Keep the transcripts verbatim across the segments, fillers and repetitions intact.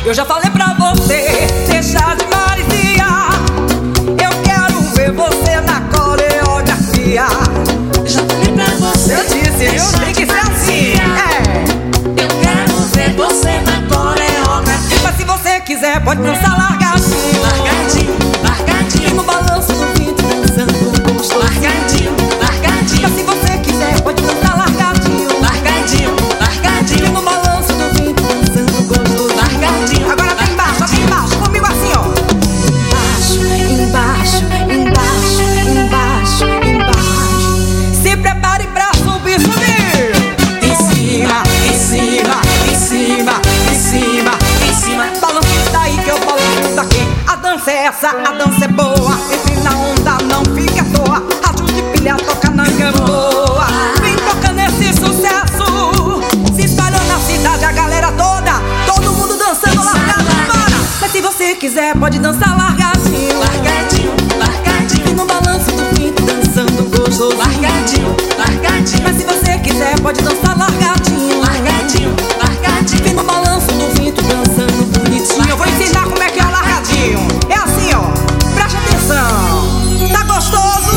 Eu já falei pra você deixar de mariciar. Eu quero ver você na coreografia. Já falei pra você. Eu disse, eu tenho que ser assim. É. Eu quero ver você na coreografia. Mas se você quiser, pode dançar largadinho. Largadinho, largadinho. E no balanço do vento dançando gostoso. Largadinho, largadinho. Mas se você quiser, pode dançar largadinho. Largadinho, E largadinho. no balanço do vento dançando gostoso. Largadinho. Agora tá embaixo, aqui embaixo, comigo assim, ó. Embaixo, embaixo, embaixo, embaixo, embaixo. Se prepare pra subir, subir. Em cima, em cima, em cima, em cima, Em cima. balança daí que eu balanço daqui. A dança é essa, a dança é boa. Entre na onda, não fique à toa. Rádio de pilha toca na gamboa. Vem tocando esse sucesso, se espalhou na cidade, a galera toda. Todo mundo dançando largado, bora. Mas se você quiser, pode dançar largadinho. Largadinho, E largadinho. no balanço do pinto dançando gostoso. Largadinho, largadinho. Mas se você quiser, pode dançar largadinho. Largadinho, E largadinho. no balanço do vento dançando bonitinho. Eu vou ensinar como é que é o largadinho. É assim, ó, preste atenção. Tá gostoso?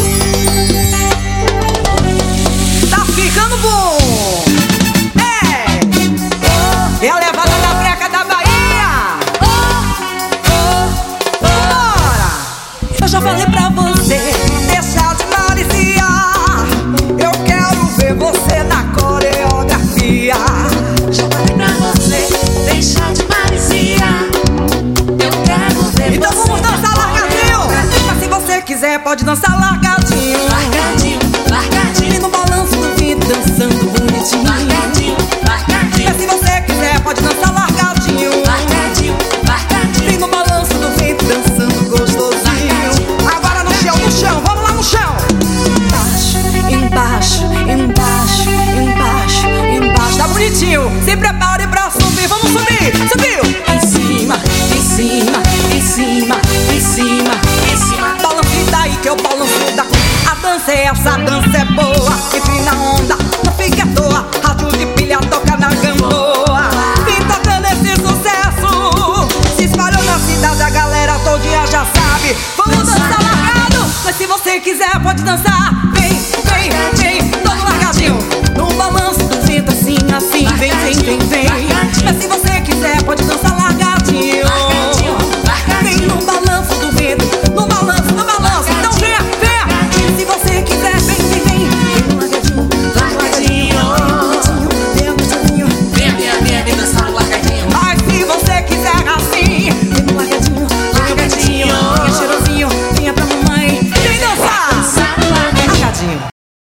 Tá ficando bom. É. É a levada da breca da Bahia. Bora. Eu já falei pra você deixar de mariciar. Eu quero ver você na coreografia. Já falei pra você deixar de mariciar. Eu quero ver Então você vamos dançar na largadinho. coreografia. Mas se você quiser, pode dançar largadinho. Largadinho, E largadinho. no balanço do vento dançando bonitinho. Largadinho, largadinho. Mas se você quiser, pode dançar largadinho. Largadinho, E largadinho. no balanço do vento dançando gostosinho. Agora no chão, no chão, vamos lá no chão. Embaixo, embaixo, embaixo, embaixo, embaixo. Tá bonitinho. Se prepare pra subir, vamos subir. Subiu. Em cima, em cima, em cima, em cima, Em cima. balance daí que eu balanço daqui. A dança é essa, a dança é boa. Entre na onda, não fique à toa. Rádio de pilha toca na gamboa. Vem tocando esse sucesso, se espalhou na cidade, a galera todinha já sabe. Vamos dançar largado, mas se você quiser pode dançar